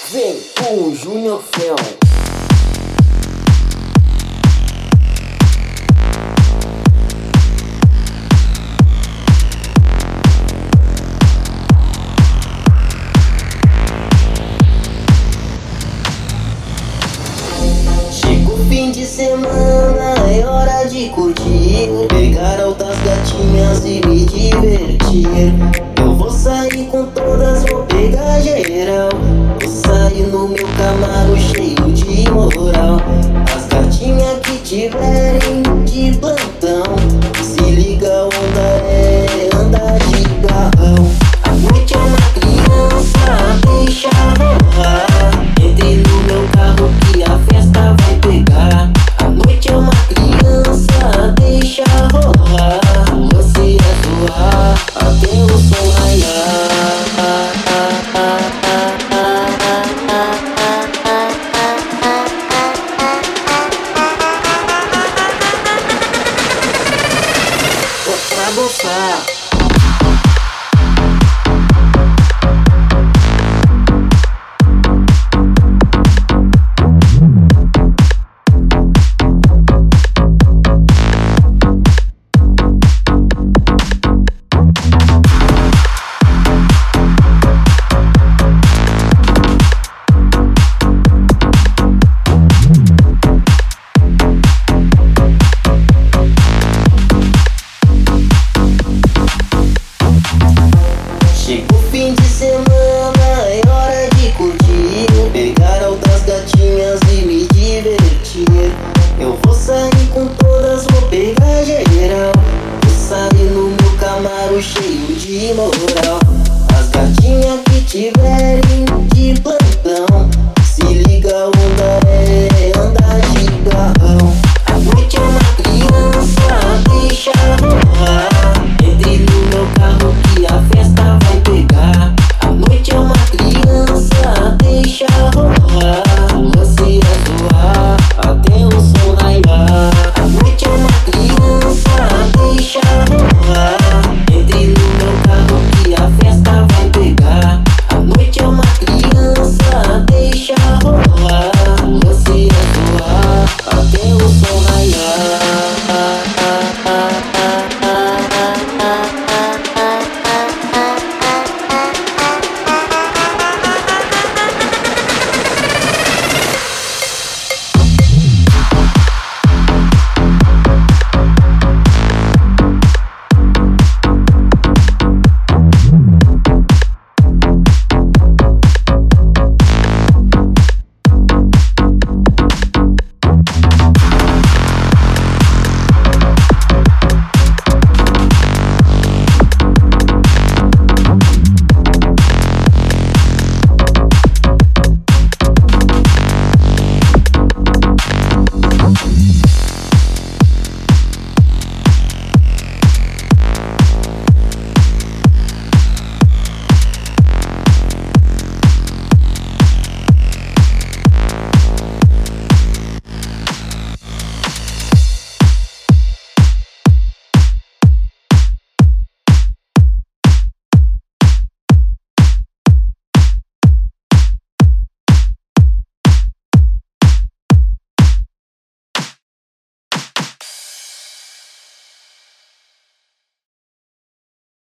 Vem com o Júnior Fel. Chega o fim de semana, é hora de curtir, pegar altas gatinhas e me divertir. Eu vou sair com todas, vou pegar geral. Vou sair no meu Camaro cheio de moral. As gatinhas que tiverem de plantão, se liga, a onda é andar de carrão. A noite é uma criança, deixa rolar. Entre no meu carro que a festa vai pegar. A noite é uma criança, deixa rolar. Você é zoar até o sol raiar. Pra gostar. Chega o fim de semana, é hora de curtir, pegar altas gatinhas e me divertir. Eu vou sair com todas, vou pegar geral. Vou sair no meu Camaro cheio de moral. As gatinhas que tiverem de plano,